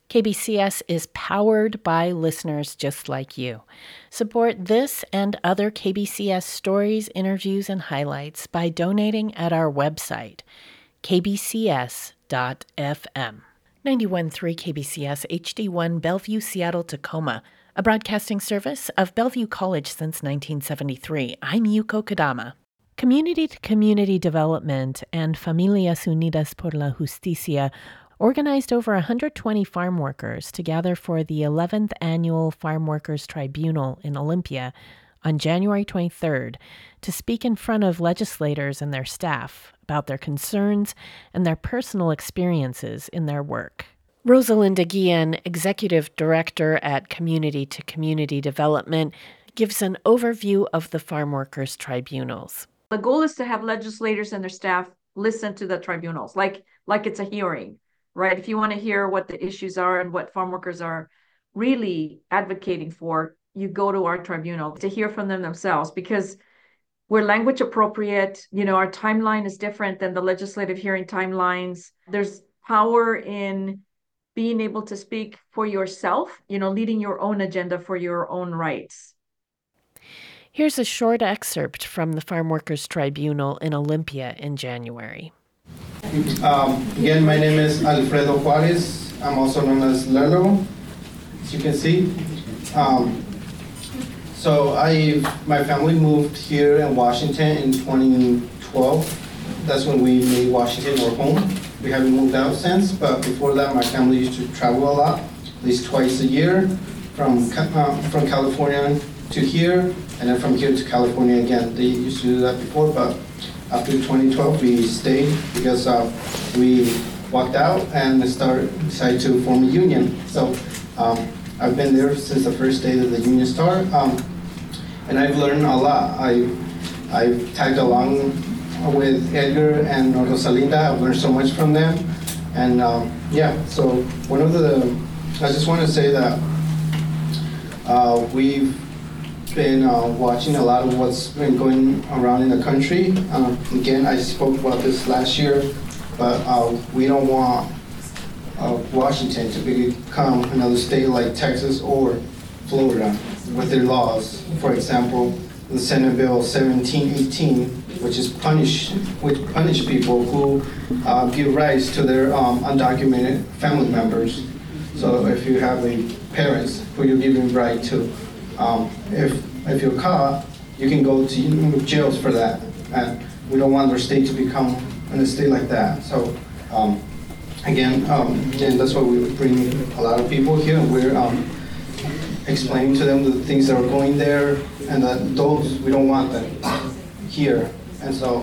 KBCS is powered by listeners just like you. Support this and other KBCS stories, interviews, and highlights by donating at our website, kbcs.fm. 91.3 KBCS HD1 Bellevue, Seattle, Tacoma, a broadcasting service of Bellevue College since 1973. I'm Yuko Kodama. Community-to-Community Development and Familias Unidas por la Justicia organized over 120 farm workers to gather for the 11th Annual Farm Workers Tribunal in Olympia on January 23rd to speak in front of legislators and their staff about their concerns and their personal experiences in their work. Rosalinda Guillen, Executive Director at Community to Community Development, gives an overview of the Farm Workers Tribunals. The goal is to have legislators and their staff listen to the tribunals, like it's a hearing, right? If you want to hear what the issues are and what farm workers are really advocating for, you go to our tribunal to hear from them themselves, because we're language appropriate. Our timeline is different than the legislative hearing timelines. There's power in being able to speak for yourself, leading your own agenda for your own rights. Here's a short excerpt from the Farm Workers Tribunal in Olympia in January. Again, my name is Alfredo Juarez. I'm also known as Lelo, as you can see. So my family moved here in Washington in 2012. That's when we made Washington our home. We haven't moved out since, but before that, my family used to travel a lot, at least twice a year, from California to here, and then from here to California again. They used to do that before, but after 2012, we stayed because we walked out and decided to form a union. So I've been there since the first day that the union started, and I've learned a lot. I've tagged along with Edgar and Rosalinda. I've learned so much from them, and so I just want to say that we've been watching a lot of what's been going around in the country. Again, I spoke about this last year, but we don't want Washington to become another state like Texas or Florida with their laws. For example, the Senate Bill 1718, which punish people who give rights to their undocumented family members. So if you have parents who you're giving right to, if you're caught, you can go to jails for that. And we don't want our state to become a state like that. So and that's why we bring a lot of people here. We're explaining to them the things that are going there, and that those, we don't want them here. And so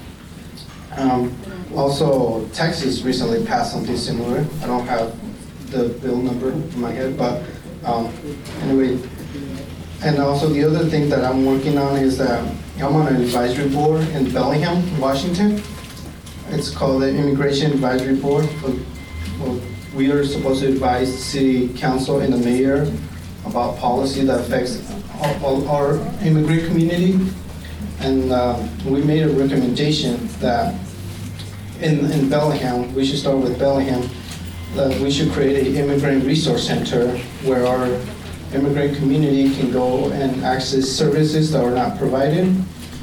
also Texas recently passed something similar. I don't have the bill number in my head, but anyway. And also the other thing that I'm working on is that I'm on an advisory board in Bellingham, Washington. It's called the Immigration Advisory Board. We are supposed to advise the city council and the mayor about policy that affects all our immigrant community. And we made a recommendation that in Bellingham, we should start with Bellingham, that we should create an immigrant resource center where our immigrant community can go and access services that are not provided,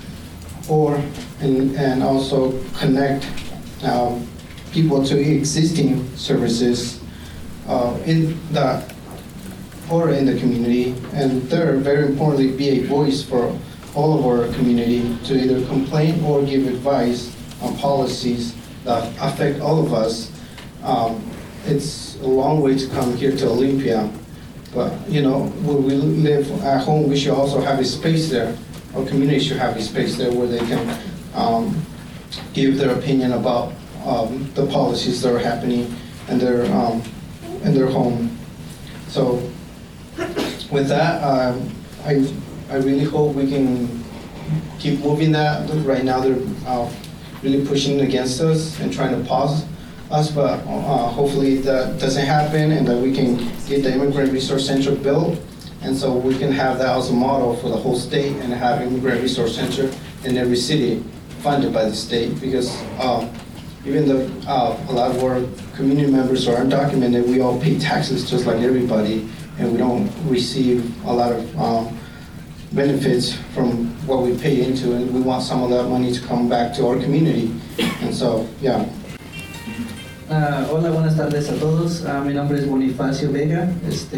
and also connect people to existing services in the community. And third, very importantly, be a voice for all of our community to either complain or give advice on policies that affect all of us. It's a long way to come here to Olympia, but when we live at home, we should also have a space there. Our community should have a space there where they can give their opinion about the policies that are happening in their home. So with that, I really hope we can keep moving that. Right now they're really pushing against us and trying to pause us, but hopefully that doesn't happen, and that we can get the Immigrant Resource Center built, and so we can have that as a model for the whole state and have Immigrant Resource Center in every city funded by the state, because even though a lot of our community members are undocumented, we all pay taxes just like everybody, and we don't receive a lot of benefits from what we pay into, and we want some of that money to come back to our community. And so, yeah. Hola, buenas tardes a todos. Mi nombre es Bonifacio Vega.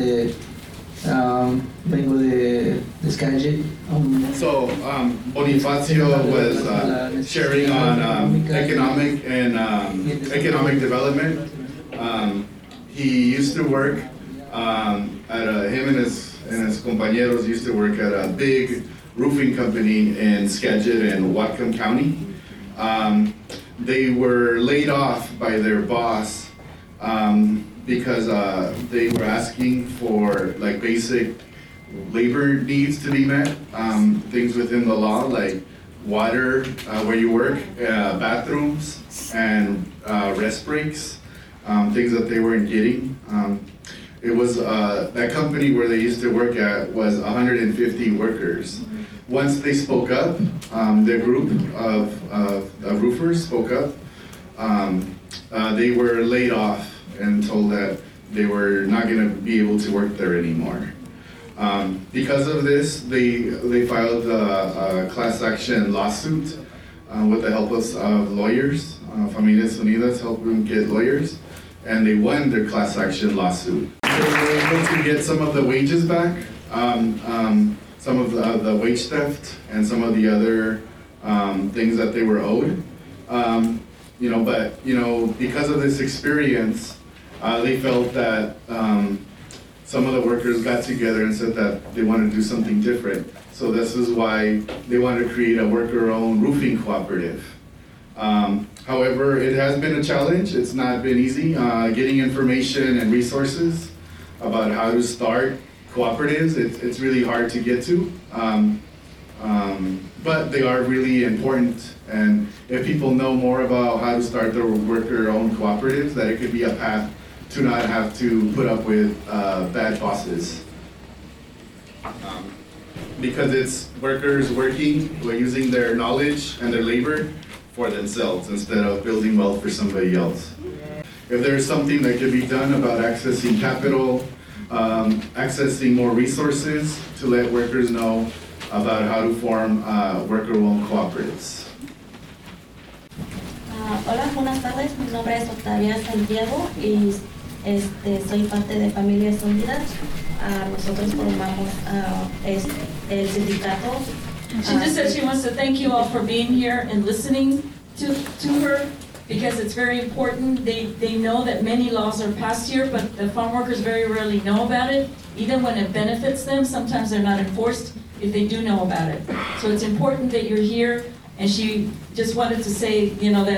Vengo de Skagit. So Bonifacio was sharing on economic and economic development. He used to work him and his compañeros used to work at a big roofing company in Skagit and Whatcom County. They were laid off by their boss because they were asking for like basic labor needs to be met, things within the law like water where you work, bathrooms, and rest breaks, things that they weren't getting. It was that company where they used to work at was 150 workers. Once they spoke up, the group of roofers spoke up, they were laid off and told that they were not going to be able to work there anymore. Because of this, they filed a class action lawsuit with the help of lawyers. Familias Unidas helped them get lawyers, and they won their class action lawsuit. They were able to get some of the wages back, some of the wage theft, and some of the other things that they were owed. But because of this experience, they felt that some of the workers got together and said that they wanted to do something different. So this is why they wanted to create a worker-owned roofing cooperative. However, it has been a challenge. It's not been easy getting information and resources about how to start cooperatives. It's really hard to get to, but they are really important. And if people know more about how to start their worker-owned cooperatives, that it could be a path to not have to put up with bad bosses. Because it's workers working, using their knowledge and their labor for themselves instead of building wealth for somebody else. If there's something that could be done about accessing capital, accessing more resources to let workers know about how to form worker-owned cooperatives. Hola, buenas tardes. Mi nombre es Octavia Santiago y soy parte de Familias Unidas. Nosotros formamos el sindicato. She just said she wants to thank you all for being here and listening to her, because it's very important. They know that many laws are passed here, but the farm workers very rarely know about it. Even when it benefits them, sometimes they're not enforced if they do know about it. So it's important that you're here, and she just wanted to say,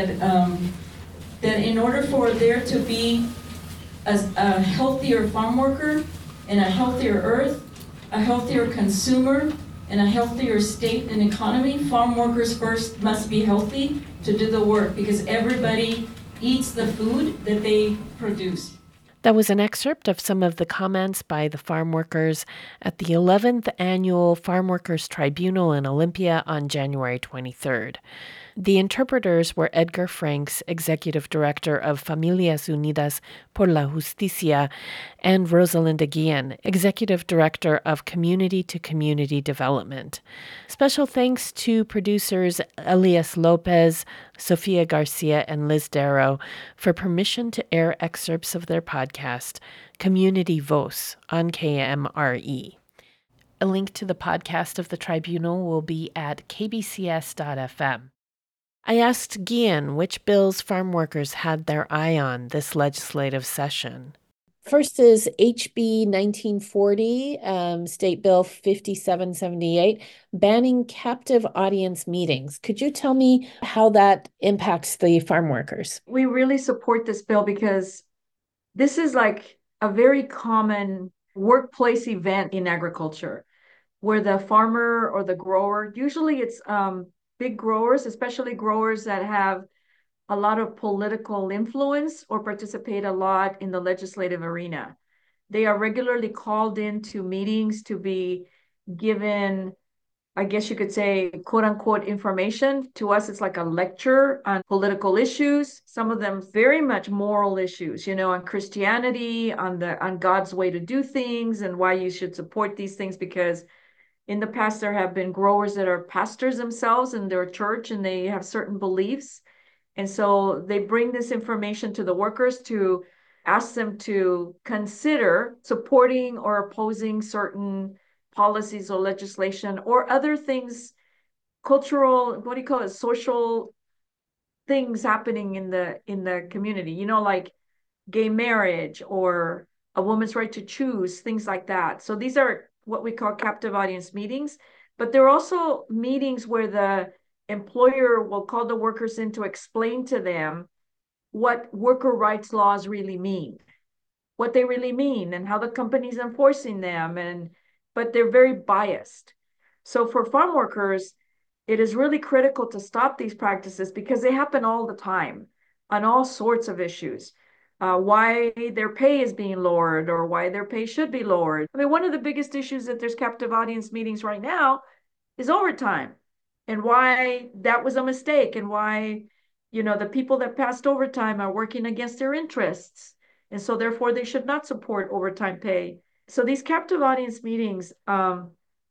that in order for there to be a healthier farm worker and a healthier earth, a healthier consumer, and a healthier state and economy, farm workers first must be healthy to do the work, because everybody eats the food that they produce. That was an excerpt of some of the comments by the farm workers at the 11th Annual Farm Workers Tribunal in Olympia on January 23rd. The interpreters were Edgar Franks, Executive Director of Familias Unidas por la Justicia, and Rosalinda Guillen, Executive Director of Community to Community Development. Special thanks to producers Elias Lopez, Sofia Garcia, and Liz Darrow for permission to air excerpts of their podcast, Community Voz, on KMRE. A link to the podcast of the tribunal will be at kbcs.fm. I asked Guillen which bills farm workers had their eye on this legislative session. First is HB 1940, State Bill 5778, banning captive audience meetings. Could you tell me how that impacts the farm workers? We really support this bill because this is like a very common workplace event in agriculture, where the farmer or the grower, usually it's big growers, especially growers that have a lot of political influence or participate a lot in the legislative arena. They are regularly called into meetings to be given I guess you could say, quote unquote, information. To us, it's like a lecture on political issues, some of them very much moral issues, on Christianity, on God's way to do things and why you should support these things, because in the past there have been growers that are pastors themselves in their church and they have certain beliefs. And so they bring this information to the workers to ask them to consider supporting or opposing certain policies or legislation or other things, cultural, what do you call it, social things happening in the community, like gay marriage or a woman's right to choose, things like that. So these are what we call captive audience meetings, but there are also meetings where the employer will call the workers in to explain to them what worker rights laws really mean, what they really mean, and how the company's enforcing them. But they're very biased. So for farm workers, it is really critical to stop these practices because they happen all the time on all sorts of issues. Why their pay is being lowered or why their pay should be lowered. I mean, one of the biggest issues that there's captive audience meetings right now is overtime, and why that was a mistake, and why, the people that passed overtime are working against their interests. And so therefore they should not support overtime pay. So these captive audience meetings are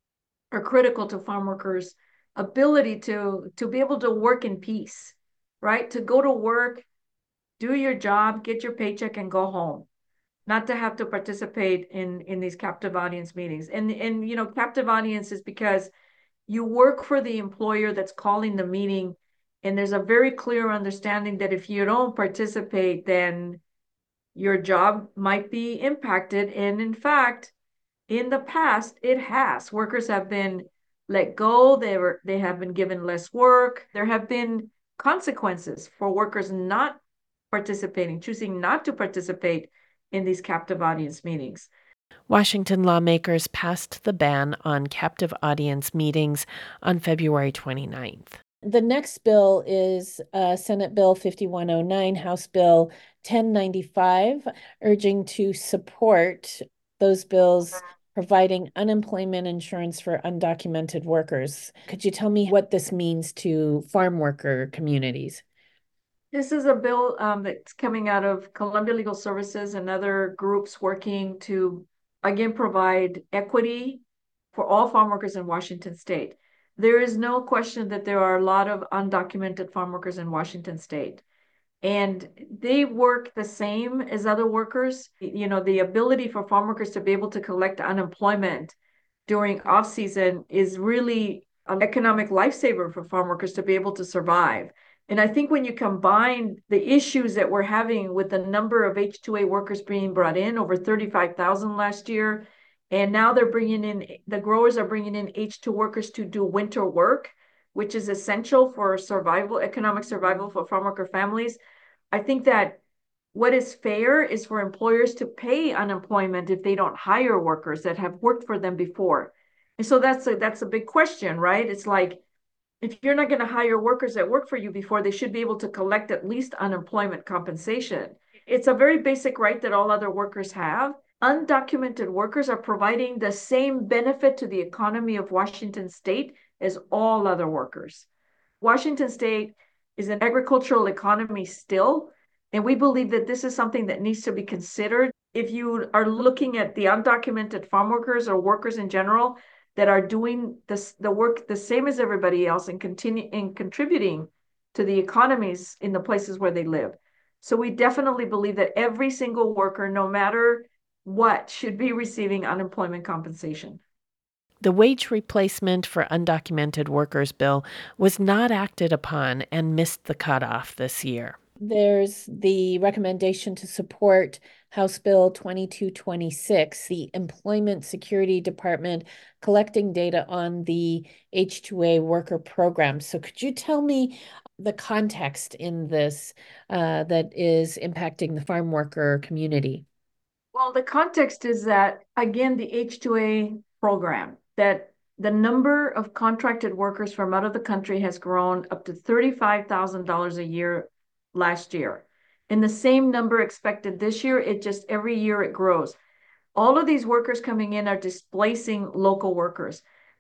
critical to farm workers' ability to be able to work in peace, right? To go to work, do your job, get your paycheck, and go home. Not to have to participate in these captive audience meetings. And captive audience is because you work for the employer that's calling the meeting, and there's a very clear understanding that if you don't participate, then your job might be impacted. And in fact, in the past, it has. Workers have been let go. They have been given less work. There have been consequences for workers not participating, choosing not to participate in these captive audience meetings. Washington lawmakers passed the ban on captive audience meetings on February 29th. The next bill is Senate Bill 5109, House Bill 1095, urging to support those bills providing unemployment insurance for undocumented workers. Could you tell me what this means to farm worker communities? This is a bill that's coming out of Columbia Legal Services and other groups working to, again, provide equity for all farm workers in Washington state. There is no question that there are a lot of undocumented farm workers in Washington state, and they work the same as other workers. The ability for farm workers to be able to collect unemployment during off season is really an economic lifesaver for farm workers to be able to survive. And I think when you combine the issues that we're having with the number of H-2A workers being brought in, over 35,000 last year, and now the growers are bringing in H-2 workers to do winter work, which is essential for survival, economic survival for farm worker families. I think that what is fair is for employers to pay unemployment if they don't hire workers that have worked for them before. And so that's a big question, right? It's like, if you're not going to hire workers that worked for you before, they should be able to collect at least unemployment compensation. It's a very basic right that all other workers have. Undocumented workers are providing the same benefit to the economy of Washington state as all other workers. Washington state is an agricultural economy still, and we believe that this is something that needs to be considered. If you are looking at the undocumented farm workers or workers in general that are doing the work the same as everybody else and contributing to the economies in the places where they live. So we definitely believe that every single worker, no matter what, should be receiving unemployment compensation. The Wage Replacement for Undocumented Workers bill was not acted upon and missed the cutoff this year. There's the recommendation to support House Bill 2226, the Employment Security Department collecting data on the H-2A worker program. So could you tell me the context in this that is impacting the farm worker community? Well, the context is that, again, the H-2A program, that the number of contracted workers from out of the country has grown up to $35,000 a year last year. And the same number expected this year, every year it grows. All of these workers coming in are displacing local workers.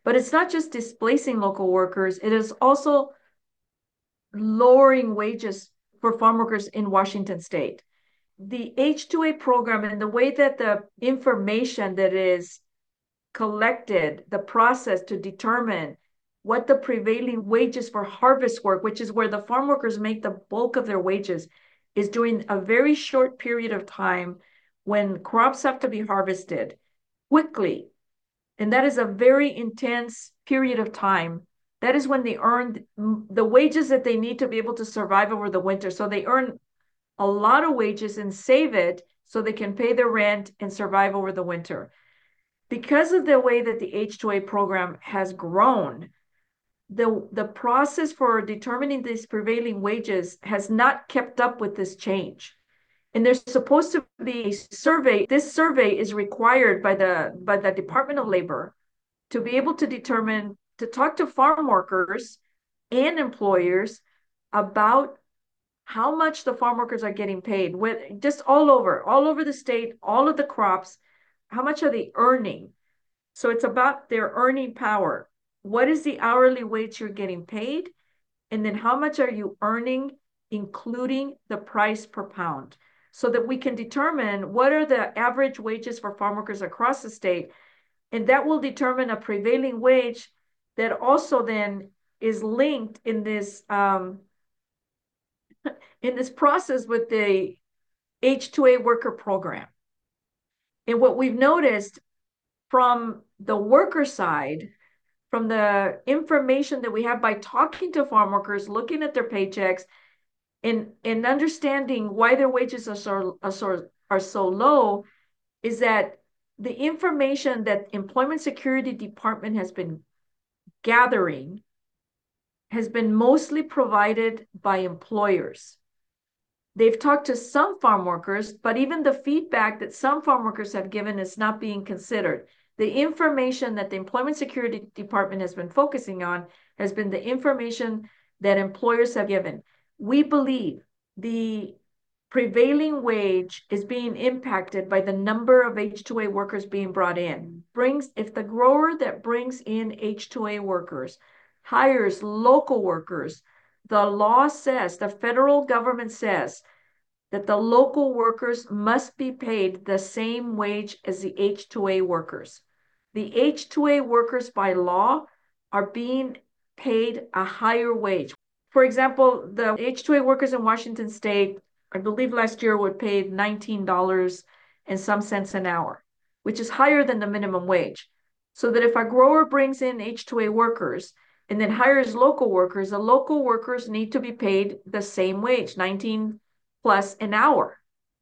But it's not just displacing local workers, it is also lowering wages for farm workers in Washington state. The H-2A program and the way that the information that is collected, the process to determine what the prevailing wages for harvest work, which is where the farm workers make the bulk of their wages, is during a very short period of time when crops have to be harvested quickly. And that is a very intense period of time. That is when they earn the wages that they need to be able to survive over the winter. So they earn a lot of wages and save it so they can pay their rent and survive over the winter. Because of the way that the H-2A program has grown, the process for determining these prevailing wages has not kept up with this change. And there's supposed to be a survey. This survey is required by the Department of Labor to be able to determine, to talk to farm workers and employers about how much the farm workers are getting paid, with just all over the state, all of the crops, how much are they earning? So it's about their earning power. What is the hourly wage you're getting paid? And then how much are you earning, including the price per pound? So that we can determine what are the average wages for farm workers across the state. And that will determine a prevailing wage that also then is linked in this process with the H-2A worker program. And what we've noticed from the worker side, from the information that we have by talking to farm workers, looking at their paychecks, and understanding why their wages are so low, is that the information that Employment Security Department has been gathering has been mostly provided by employers. They've talked to some farm workers, but even the feedback that some farm workers have given is not being considered. The information that the Employment Security Department has been focusing on has been the information that employers have given. We believe the prevailing wage is being impacted by the number of H-2A workers being brought in. If the grower that brings in H-2A workers hires local workers, the law says, the federal government says, that the local workers must be paid the same wage as the H-2A workers. The H-2A workers by law are being paid a higher wage. For example, the H-2A workers in Washington state, I believe last year were paid $19 and some cents an hour, which is higher than the minimum wage. So that if a grower brings in H-2A workers and then hires local workers, the local workers need to be paid the same wage, 19 plus an hour.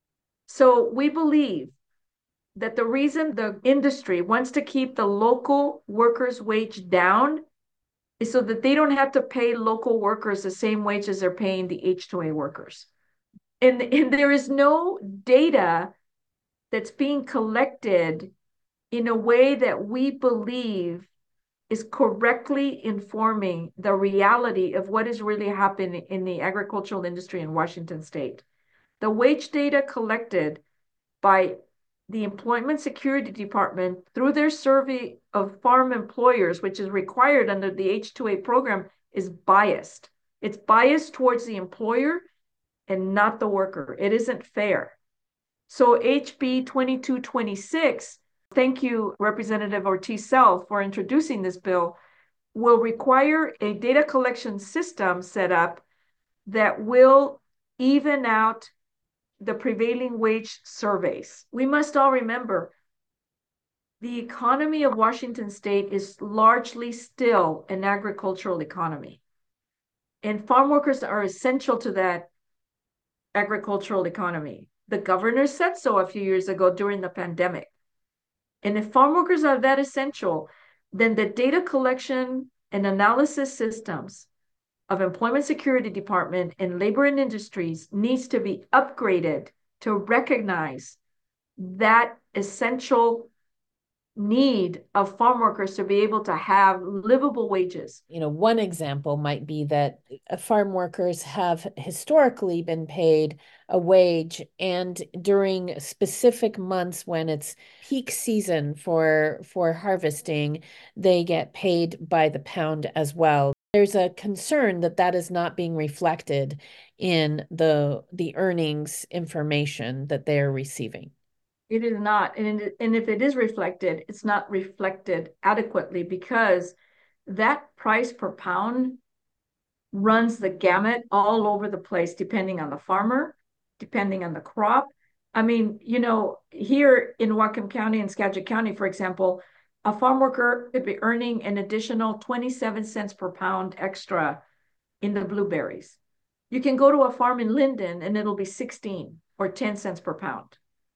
So we believe that the reason the industry wants to keep the local workers' wage down is so that they don't have to pay local workers the same wage as they're paying the H-2A workers. And there is no data that's being collected in a way that we believe is correctly informing the reality of what is really happening in the agricultural industry in Washington state. The wage data collected by the Employment Security Department through their survey of farm employers, which is required under the H-2A program, is biased. It's biased towards the employer and not the worker. It isn't fair. So HB 2226, thank you, Representative Ortiz-Self, for introducing this bill, will require a data collection system set up that will even out the prevailing wage surveys. We must all remember the economy of Washington state is largely still an agricultural economy. And farm workers are essential to that agricultural economy. The governor said so a few years ago during the pandemic. And if farm workers are that essential, then the data collection and analysis systems of Employment Security Department and Labor and Industries needs to be upgraded to recognize that essential need of farm workers to be able to have livable wages. One example might be that farm workers have historically been paid a wage, and during specific months when it's peak season for harvesting, they get paid by the pound as well. There's a concern that that is not being reflected in the earnings information that they're receiving. It is not. And if it is reflected, it's not reflected adequately, because that price per pound runs the gamut all over the place, depending on the farmer, depending on the crop. I mean, here in Whatcom County and Skagit County, for example, a farm worker could be earning an additional 27 cents per pound extra in the blueberries. You can go to a farm in Linden and it'll be 16 or 10 cents per pound,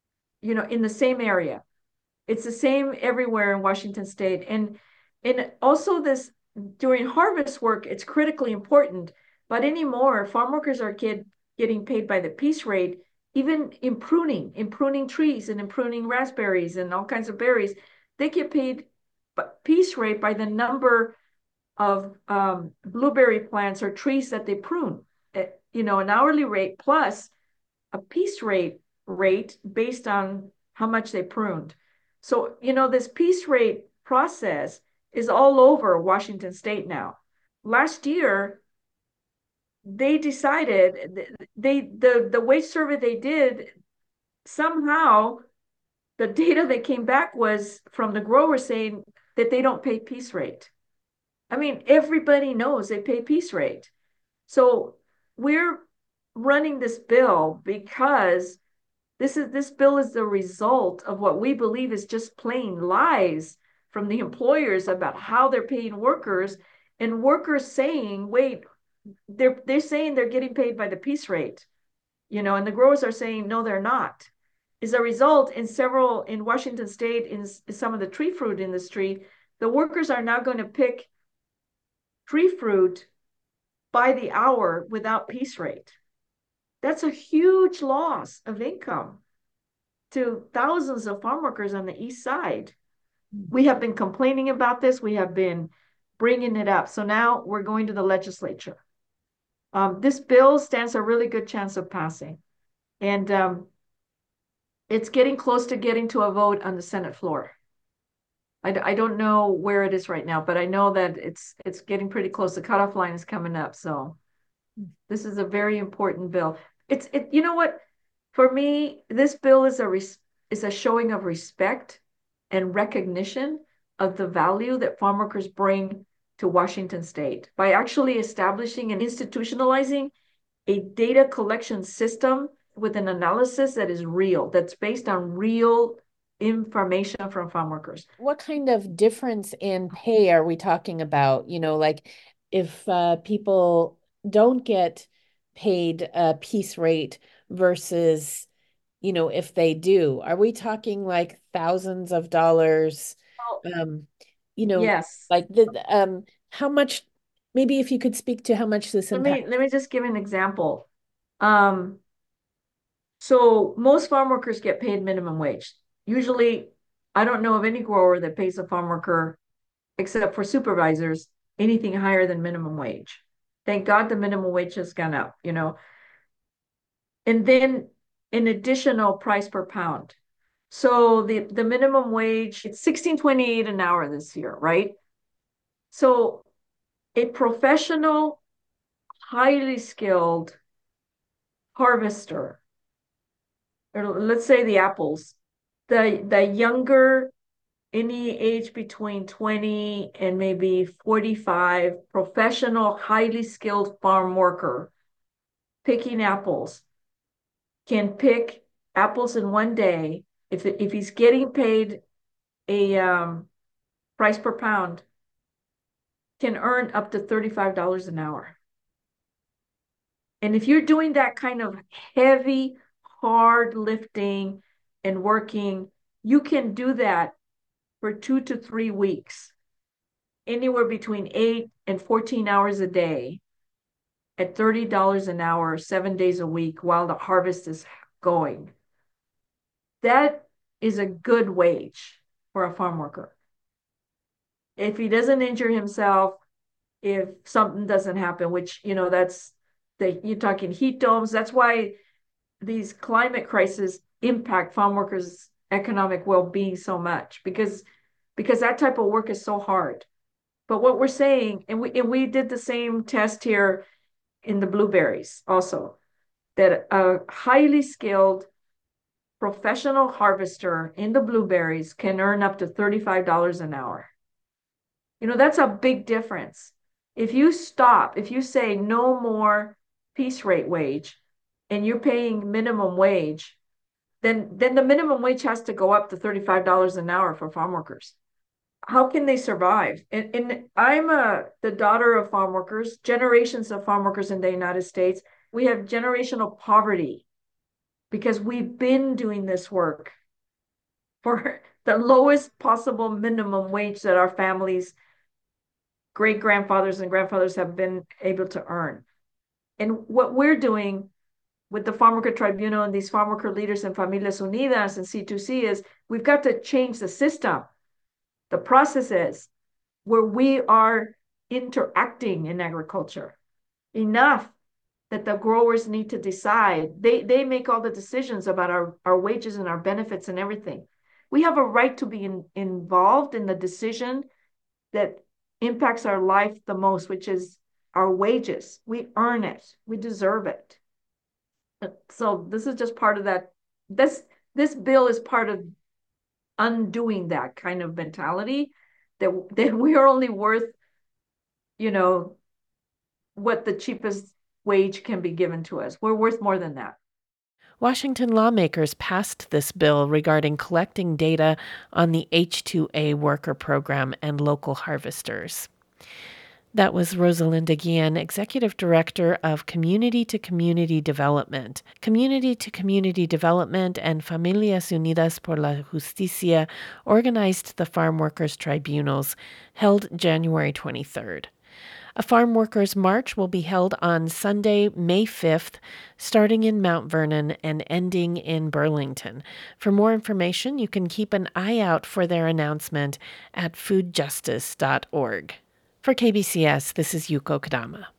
in the same area. It's the same everywhere in Washington State. And also this, during harvest work, it's critically important. But anymore, farm workers are getting paid by the piece rate, even in pruning trees and in pruning raspberries and all kinds of berries. They get paid piece rate by the number of blueberry plants or trees that they prune. An hourly rate plus a piece rate based on how much they pruned. So, this piece rate process is all over Washington State now. Last year, they decided, the wage survey they did, somehow the data that came back was from the growers saying that they don't pay piece rate. I mean, everybody knows they pay piece rate. So we're running this bill because this bill is the result of what we believe is just plain lies from the employers about how they're paying workers, and workers saying, wait, they're saying they're getting paid by the piece rate, and the growers are saying, no, they're not. As a result, in Washington State, in some of the tree fruit industry, the workers are now going to pick tree fruit by the hour without piece rate. That's a huge loss of income to thousands of farm workers on the east side. We have been complaining about this. We have been bringing it up. So now we're going to the legislature. This bill stands a really good chance of passing. And it's getting close to getting to a vote on the Senate floor. I don't know where it is right now, but I know that it's getting pretty close. The cutoff line is coming up. So this is a very important bill. You know what? For me, this bill is a showing of respect and recognition of the value that farm workers bring to Washington State by actually establishing and institutionalizing a data collection system with an analysis that is real, that's based on real information from farm workers. What kind of difference in pay are we talking about? Like if people don't get paid a piece rate versus, if they do, are we talking like thousands of dollars? Yes. Like how much, maybe if you could speak to how much this impacts. Let me just give an example. So most farm workers get paid minimum wage. Usually, I don't know of any grower that pays a farm worker, except for supervisors, anything higher than minimum wage. Thank God the minimum wage has gone up, And then an additional price per pound. So the minimum wage, it's $16.28 an hour this year, right? So a professional, highly skilled harvester, or let's say the apples, the younger, any age between 20 and maybe 45, professional, highly skilled farm worker picking apples can pick apples in one day. If he's getting paid a price per pound, can earn up to $35 an hour. And if you're doing that kind of heavy, hard lifting and working, you can do that for 2 to 3 weeks, anywhere between 8 and 14 hours a day at $30 an hour, 7 days a week while the harvest is going. That is a good wage. for a farm worker. If he doesn't injure himself, if something doesn't happen, which, you're talking heat domes. That's why these climate crises impact farm workers' economic well-being so much, because that type of work is so hard. But what we're saying, and we did the same test here in the blueberries also, that a highly skilled professional harvester in the blueberries can earn up to $35 an hour. That's a big difference. If you say no more piece rate wage and you're paying minimum wage, then the minimum wage has to go up to $35 an hour for farm workers. How can they survive? And I'm the daughter of farm workers, generations of farm workers in the United States. We have generational poverty because we've been doing this work for the lowest possible minimum wage that our families, great-grandfathers and grandfathers have been able to earn. And what we're doing with the Farm Worker Tribunal and these farm worker leaders and Familias Unidas and C2C is we've got to change the system, the processes where we are interacting in agriculture. Enough that the growers need to decide. They make all the decisions about our wages and our benefits and everything. We have a right to be involved in the decision that impacts our life the most, which is our wages. We earn it. We deserve it. So this is just part of that. This bill is part of undoing that kind of mentality that we are only worth, what the cheapest wage can be given to us. We're worth more than that. Washington lawmakers passed this bill regarding collecting data on the H-2A worker program and local harvesters. That was Rosalinda Guillen, Executive Director of Community to Community Development. Community to Community Development and Familias Unidas por la Justicia organized the Farm Workers Tribunals, held January 23rd. A farm workers' march will be held on Sunday, May 5th, starting in Mount Vernon and ending in Burlington. For more information, you can keep an eye out for their announcement at foodjustice.org. For KBCS, this is Yuko Kodama.